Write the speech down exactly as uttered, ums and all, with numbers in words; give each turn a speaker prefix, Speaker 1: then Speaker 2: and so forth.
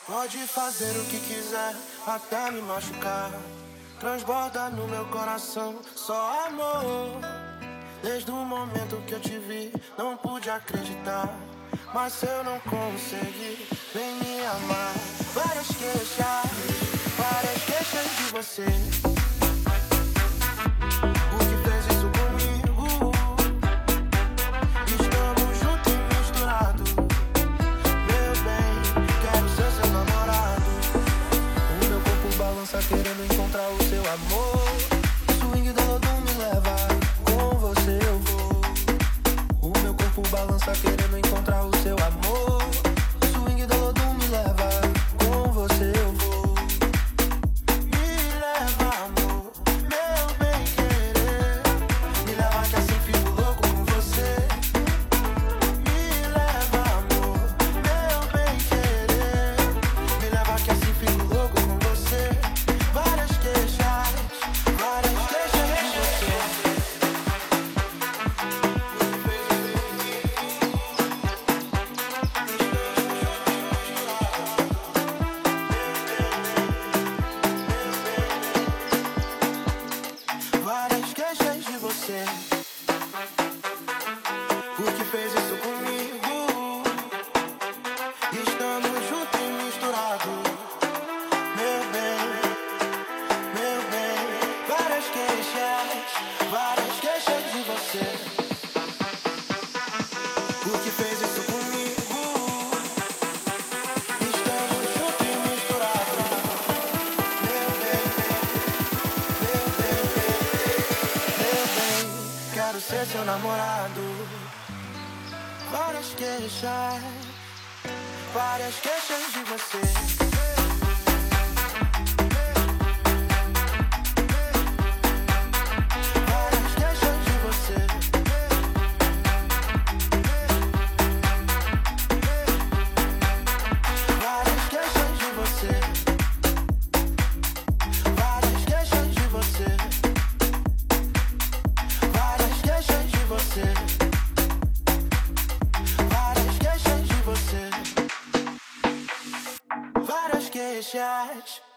Speaker 1: Pode fazer o que quiser, até me machucar. Transborda no meu coração só amor. Desde o momento que eu te vi, não pude acreditar. Mas se eu não conseguir, vem me amar. Várias queixas, várias queixas de você. O que fez isso comigo? Estamos juntos e misturados. Meu bem, quero ser seu namorado. O meu corpo balança querendo encontrar o seu amor. Swing do Lodum me leva, com você eu vou. O meu corpo balança querendo encontrar o seu amor. Swing do Lodum me leva, com você eu vou. Me leva, amor, meu bem querer. Me leva que assim fico louco com você. Me leva, amor, meu bem querer. Me leva que assim fico louco com você. Várias queixas, várias queixas de você. Várias queixas de você. O que fez isso comigo? Estamos juntos e misturados. Meu bem, meu bem. Várias queixas, várias queixas de você. O que fez isso comigo? Estamos juntos e misturados. Meu bem, meu bem, meu bem. Quero ser seu namorado. Várias queixas, várias queixas de você. Várias queixas de você. Várias queixas de você. Várias queixas de você. Várias queixas de você. Várias queixas de você. Várias queixas.